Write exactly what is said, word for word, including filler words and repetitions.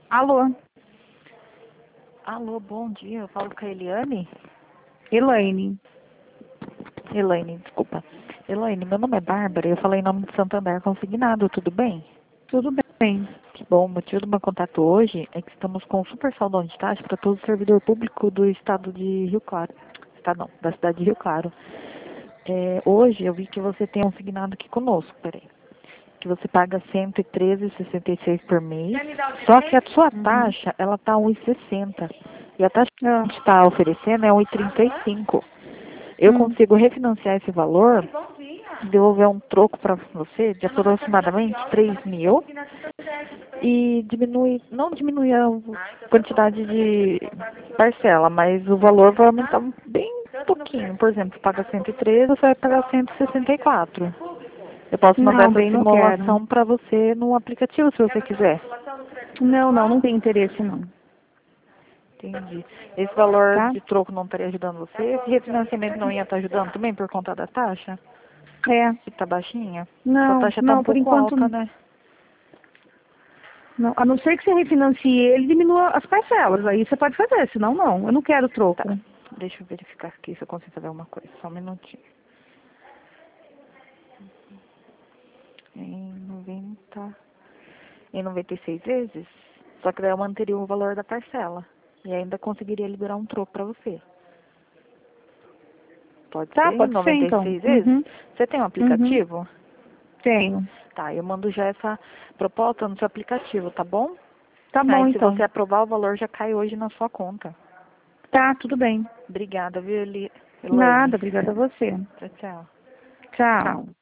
Alô, Alô, bom dia. Eu falo com a Eliane? Elaine. Elaine, desculpa. Elaine, meu nome é Bárbara e eu falei em nome de Santander Consignado, tudo bem? Tudo bem? Que bom, o motivo do meu contato hoje é que estamos com super saldão de taxa para todo servidor público do estado de Rio Claro. Estado não, da cidade de Rio Claro. É, hoje eu vi que você tem um consignado aqui conosco, peraí. Que você paga cento e treze reais e sessenta e seis por mês, só que a sua Uhum. taxa, ela tá um real e sessenta. E a taxa que a Ah, gente está oferecendo é um real e trinta e cinco. Eu hum. consigo refinanciar esse valor e devolver um troco para você de aproximadamente três mil e diminui, não diminui a quantidade de parcela, mas o valor vai aumentar bem pouquinho. Por exemplo, você paga cento e treze, você vai pagar cento e sessenta e quatro. Eu posso mandar Não, essa bem, não quero. simulação para você no aplicativo, se você quiser. Não, não, não tem interesse não. Entendi. Esse valor Tá? de troco não estaria ajudando você? Esse refinanciamento não ia estar ajudando também por conta da taxa? É. Que tá baixinha? Sua Não, taxa tá um não, por pouco enquanto alta, né? não. A não ser que você refinancie ele e diminua as parcelas. Aí você pode fazer, senão não. Eu não quero Tá. troco. Deixa eu verificar aqui se eu consigo fazer alguma coisa. Só um minutinho. Em noventa... Em noventa e seis vezes? Só que daí eu manteria o valor da parcela. E ainda conseguiria liberar um troco pra você. Pode Tá, ser? Em pode ser noventa e então. seis vezes? Uhum. Você tem um Uhum. aplicativo? Tenho. Tá, eu mando já essa proposta no seu aplicativo, tá bom? Tá bom Aí se então. você aprovar, o valor já cai hoje na sua conta. Tá, tudo bem. Obrigada, viu, Eli- Elaine? Nada, obrigada a você. Tchau, tchau. Tchau.